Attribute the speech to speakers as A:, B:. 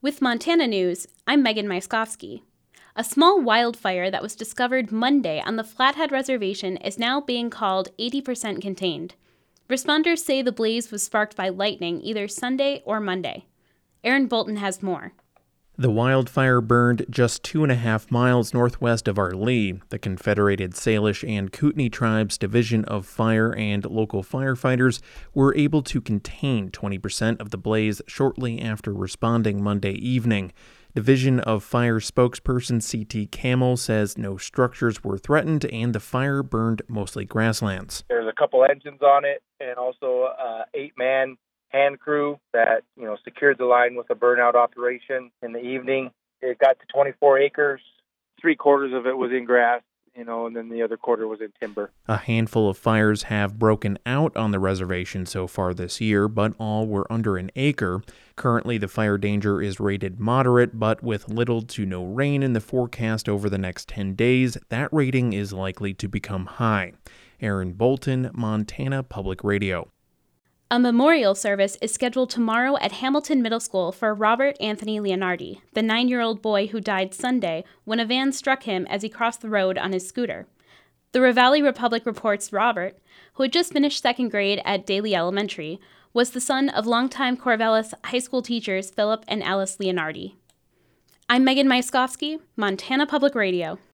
A: With Montana News, I'm Megan Myskowski. A small wildfire that was discovered Monday on the Flathead Reservation is now being called 80% contained. Responders say the blaze was sparked by lightning either Sunday or Monday. Aaron Bolton has more.
B: The wildfire burned just 2.5 miles northwest of Arlee. The Confederated Salish and Kootenai Tribes Division of Fire and local firefighters were able to contain 20% of the blaze shortly after responding Monday evening. Division of Fire spokesperson C.T. Camel says no structures were threatened and the fire burned mostly grasslands.
C: There's a couple engines on it and also 8-man hand crew that, secured the line with a burnout operation in the evening. It got to 24 acres. 3/4 of it was in grass, and then the other quarter was in timber.
B: A handful of fires have broken out on the reservation so far this year, but all were under an acre. Currently, the fire danger is rated moderate, but with little to no rain in the forecast over the next 10 days, that rating is likely to become high. Aaron Bolton, Montana Public Radio.
A: A memorial service is scheduled tomorrow at Hamilton Middle School for Robert Anthony Leonardi, the 9-year-old boy who died Sunday when a van struck him as he crossed the road on his scooter. The Ravalli Republic reports Robert, who had just finished second grade at Daly Elementary, was the son of longtime Corvallis high school teachers Philip and Alice Leonardi. I'm Megan Myskowski, Montana Public Radio.